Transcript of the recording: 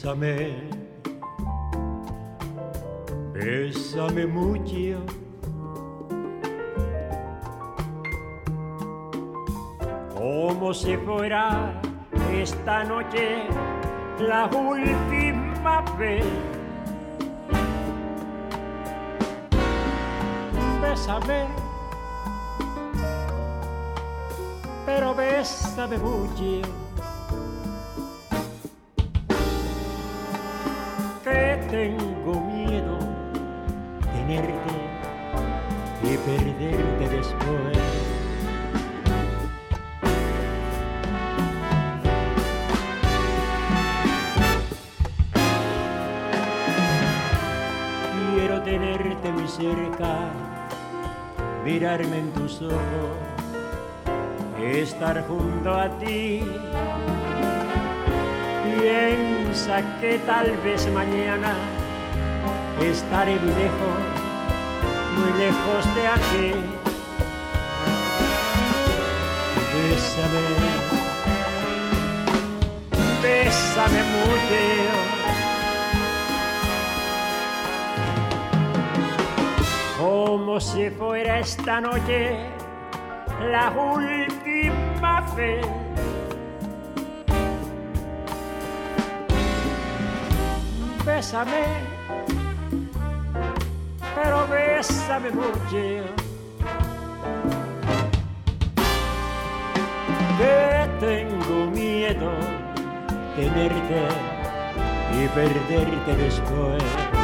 Bésame, bésame mucho, como si fuera esta noche la última vez. Bésame, pero bésame mucho, que tengo miedo tenerte y perderte después. Quiero tenerte muy cerca, mirarme en tus ojos, estar junto a ti. Piensa que tal vez mañana estaré muy lejos de aquí. Bésame, bésame mucho, como si fuera esta noche la última vez. Bésame, pero bésame mucho, que tengo miedo tenerte y perderte después.